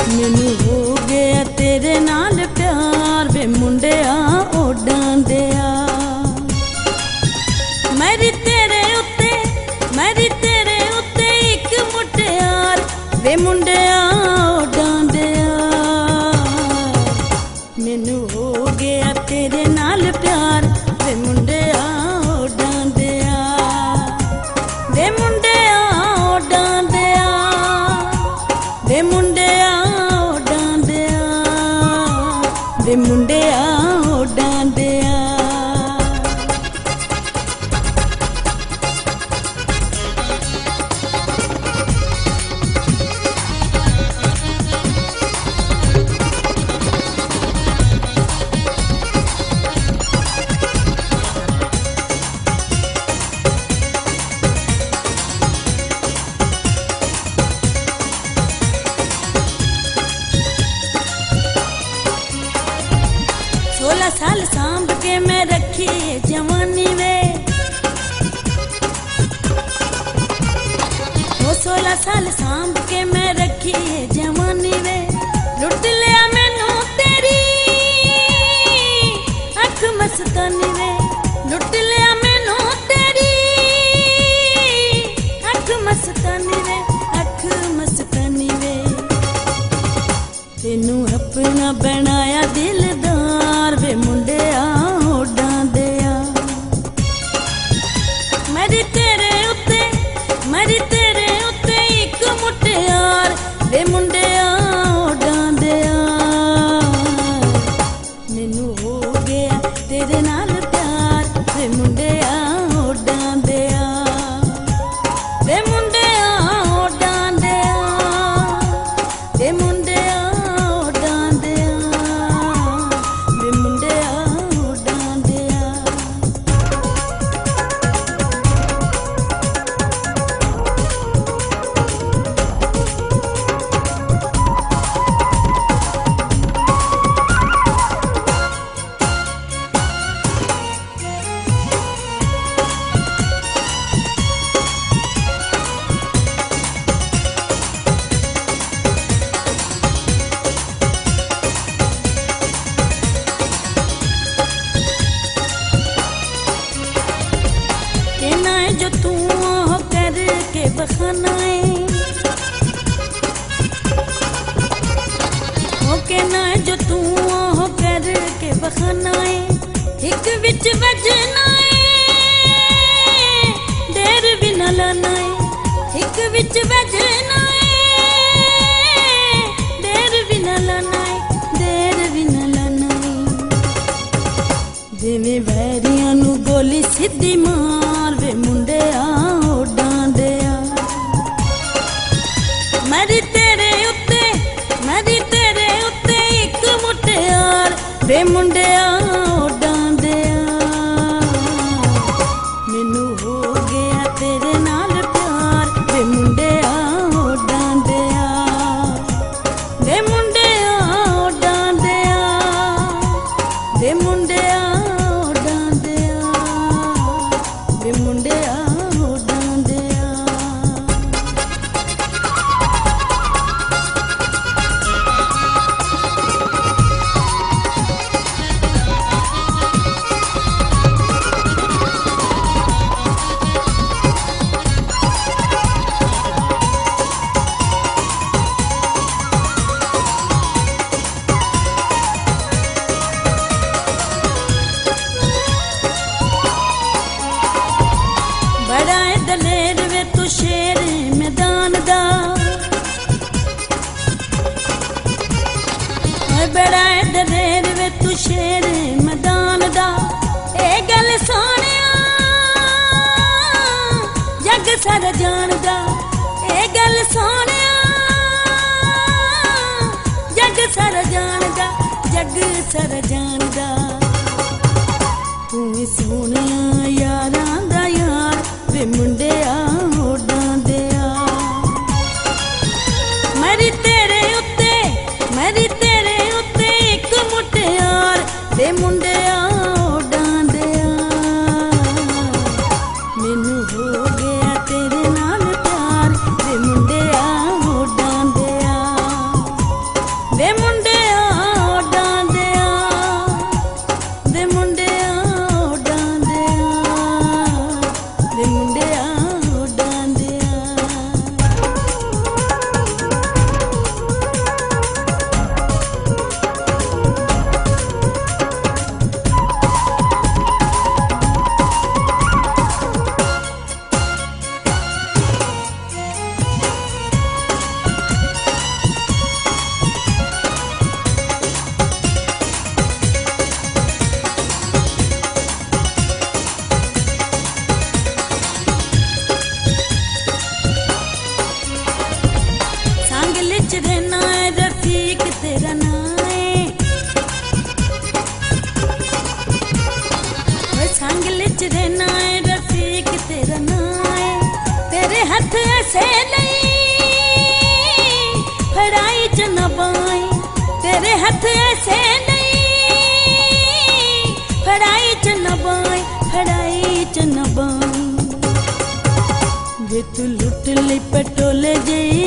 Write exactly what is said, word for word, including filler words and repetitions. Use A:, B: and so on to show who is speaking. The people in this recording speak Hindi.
A: मैनू हो गया तेरे नाल प्यार वे मुंडिया ओडां दिया। मेरी तेरे उत्ते मेरी तेरे उत्ते एक मुटियार वे मुंडिया ओडां दिया। मैनू हो गया तेरे नाल प्यार वे मुंडिया ओडां दिया। वे मुंडिया ओडां दिया वे मुंडिया ओडां दिया वे मुंडिया ओडां दिया। सोलह साल सांभ के मैं रखी जवानी वे वो सोलह साल सांभ के मैं रखी जवानी वे। लुट लिया मैनू तेरी अख मस्तानी वे। लुट लिया मैनू तेरी अख मस्तानी वे अख मस्तानी वे। तेनू अपना बनाया दिलदार वे मुंडिया ओडां दिया। मेरी तेरे उत्ते मेरी तेरे उत्ते एक मुटियार वे मुंडिया ओडां दिया। मैनू हो गया तेरे नाल प्यार वे मुंडिया ओडां दिया। वे मुंडिया ओडां दिया वे मुंडिया ओडां दिया वे मुंडिया ओडां दिया। कहना है जो तू हो करके बखाना है वो कहना है जो तू हो करके बखाना है। एक विच बजना है देर भी न लाना है। एक विच बजना है देर भी न लाना है देर भी न लाना है। जिवें वैरियां नू गोली सीधी मार वे मुंडिया ओडां दिया। मेरी तेरे उत्ते मेरी तेरे उत्ते एक मुटियार वे मुंडिया ओडां दिया। मैनू हो गया तेरे नाल प्यार वे मुंडिया ओडां दिया। वे मुंडिया ओडां दिया वे मुंडिया ओडां दिया वे मुंडिया ओडां दिया। बड़ा है दलेर वे तू शेर मैदान दा। बड़ा है दलेर वे तू शेर मैदान दा। ए गल सोनिया जग सारा जानदा। ए गल सोनिया जग सारा जानदा जग सारा जानदा। तू सोनिया यारां दा यार वे मुंडिया ओडां दिया। मेरी तेरे उत्ते मेरी तेरे उत्ते एक मुटियार वे मुंडिया ओडां दिया। मैनू हो गया तेरे नाल प्यार वे मुंडिया ओडां दिया। ਵੇ ਮੁੰਡਿਆ ਡਾਂਦਿਆ ਵੇ ਮੁੰਡਿਆ ਡਾਂਦਿਆ ਵੇ ਮੁੰਡਿਆ ਡਾਂਦਿਆ रफीक तेरा नाए सांगल च रहना है रफीक तेरा नाए तेरे हथ ऐसे नहीं फड़ाई च न बाई तेरे हथ ऐसे नहीं फड़ाई च न बाई फड़ाई च न बाई वे तू लुट ली पटोले जी